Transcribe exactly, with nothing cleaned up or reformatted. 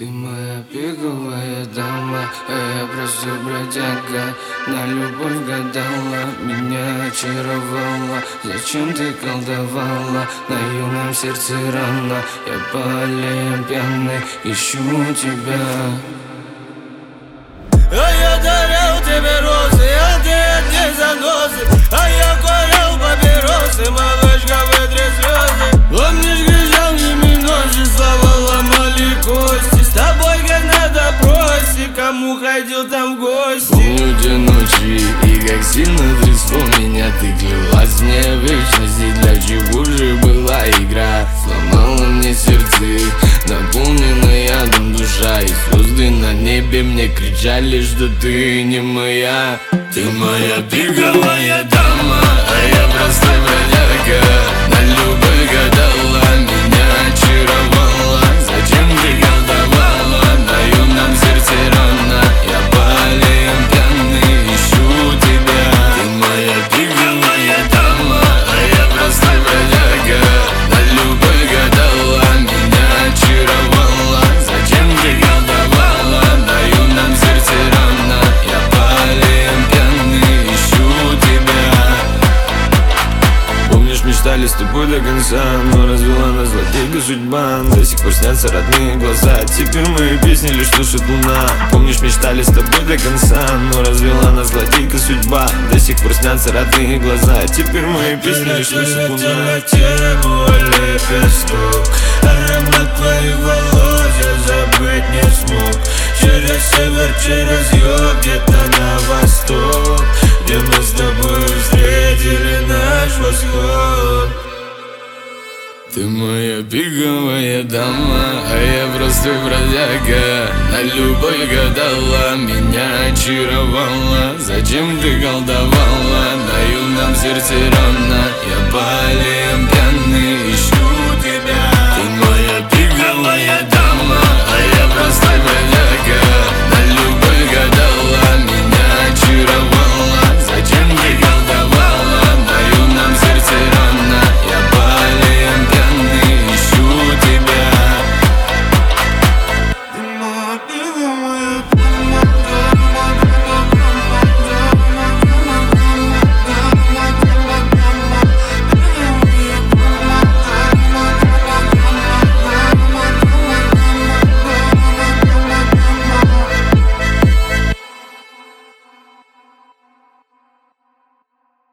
Ты моя пиковая дама, а я просто бродяга. На любовь гадала, меня очаровала. Зачем ты колдовала на юном сердце рано? Я по аллеям пьяный ищу тебя. А я дарил тебе розы, а ты одни занозы. А я курил папиросы, малышка, вытри слезы. Помнишь, кричал мне ночи, слова ломали кости. С тобой как на допросе, кому ходил там в гости. Помню те ночи, и как сильно трясло меня. Ты клялась мне в вечности, для чего же была игра. Сломала мне сердце, наполнена ядом душа. И звезды на небе мне кричали, что ты не моя. Ты моя пиковая дама, а я просто бродяга. На любовь гадала, меня очаровала. Зачем ты колдовала на юном сердце рано? Я по аллеям пьяный ищу тебя. Ты моя пиковая дама, а я просто бродяга. На любовь гадала, меня очаровала. Зачем ты колдовала на юном сердце рано? Я по аллеям пьяный ищу тебя. Помнишь, мечтали с тобой до конца, но развела нас злодейка судьба. До сих пор снятся родные глаза, теперь мои песни лишь слушает луна. Помнишь, мечтали с тобой до конца, но развела нас злодейка судьба. До сих пор снятся родные глаза, теперь мои песни лишь слушает луна. Тему лепесток, аромат твоих волос я забыть не смог. Через север, через юг, где-то на восток, где мы с тобой встретили наш восход. Ты моя пиковая дама, а я просто бродяга. На любовь гадала, меня очаровала. Зачем ты колдовала на юном сердце рано? Я по аллеям пьяный ищу